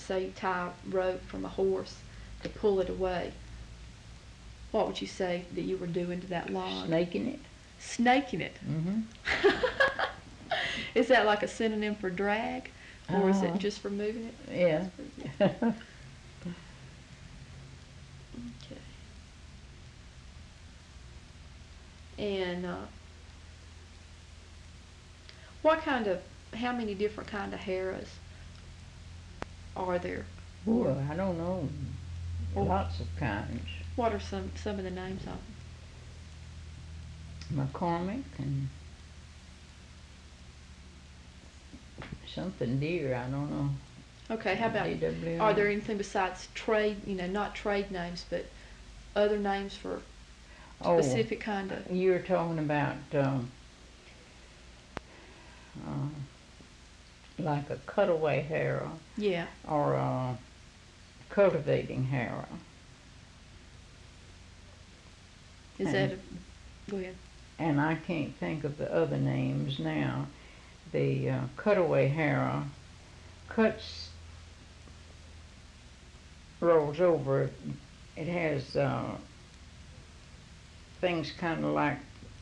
say you tie rope from a horse to pull it away, what would you say that you were doing to that log? Snaking it. Snaking it. Mm-hmm. Is that like a synonym for drag, or is it Uh-huh. just for moving it? Yeah. Okay. And how many different kind of harrows are there? Well, I don't know. Or Lots of kinds. what are some of the names of them? McCormick and something deer, I don't know. Okay, how about, DWI. are there anything besides trade, not trade names, but other names for specific kind of? You're talking about like a cutaway harrow. Yeah. Or a cultivating harrow. Is that go ahead. And I can't think of the other names now. The cutaway harrow cuts, rolls over. It has things kind of like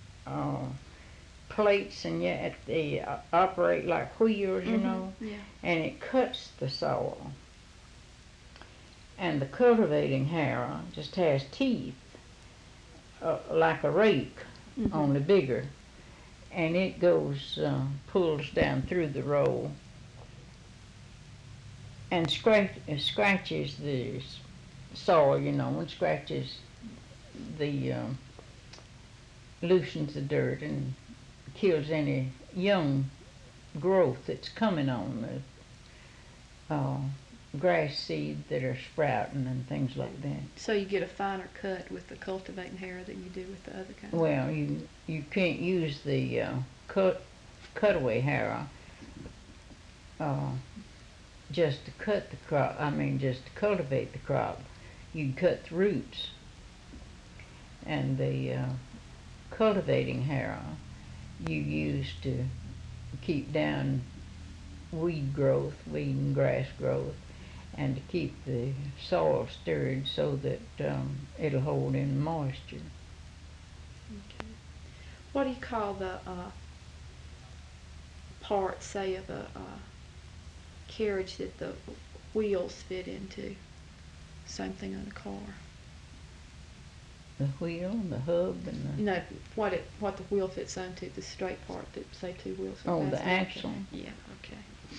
plates, and yet they operate like wheels, you know. Yeah. And it cuts the soil. And the cultivating harrow just has teeth, like a rake, only bigger. And it goes, pulls down through the row and scratches the soil, and scratches the, loosens the dirt and kills any young growth that's coming on the grass seed that are sprouting and things like that. So you get a finer cut with the cultivating harrow than you do with the other kind? Well, you can't use the cutaway harrow just to cut the crop. Just to cultivate the crop. You cut the roots. And the cultivating harrow you use to keep down weed and grass growth, and to keep the soil stirred so that it'll hold in moisture. Okay. What do you call the part, say, of a carriage that the wheels fit into? Same thing on a car. The wheel and the hub and the... No, what the wheel fits onto, the straight part that, say, two wheels. Oh, the axle. Yeah, okay.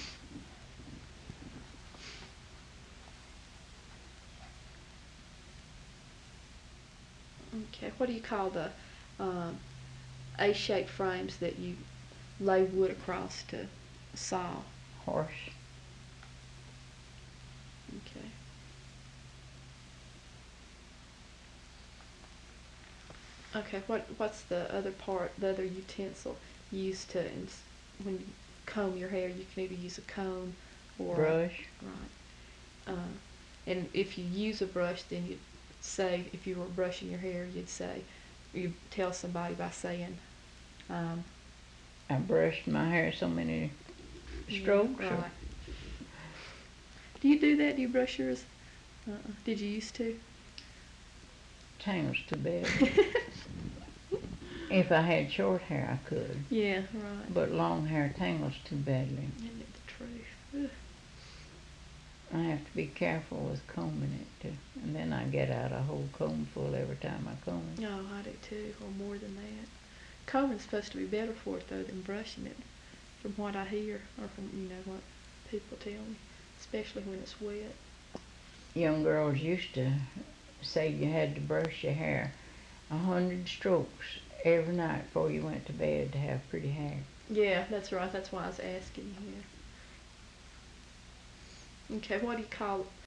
Okay, what do you call the A-shaped frames that you lay wood across to saw? Horse. Okay. Okay, what's the other part, the other utensil used to, when you comb your hair, you can either use a comb or brush. Right. And if you use a brush, then you'd say, if you were brushing your hair, you'd tell somebody by saying, I brushed my hair so many strokes. Yeah, right. Do you do that? Do you brush yours? Did you used to? Tangles too bad. If I had short hair, I could. Yeah, right. But long hair tangles too badly. Isn't it the truth? I have to be careful with combing it too. And then I get out a whole comb full every time I comb it. Oh, I do too, or more than that. Combing's supposed to be better for it though than brushing it, from what I hear, or from what people tell me, especially when it's wet. Young girls used to say you had to brush your hair 100 strokes every night before you went to bed to have pretty hair. Yeah, that's right. That's why I was asking you. Okay, what do you call